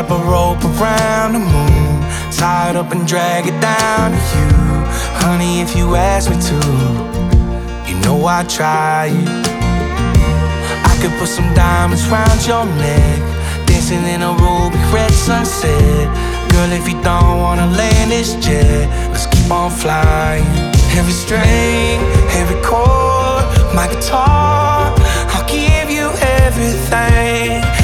wrap a rope around the moon, tie it up and drag it down to you. Honey, if you ask me to, you know I'd try it. I could put some diamonds round your neck, dancing in a ruby red sunset. Girl, if you don't wanna land this jet, let's keep on flying. Every string, every chord, my guitar, I'll give you everything.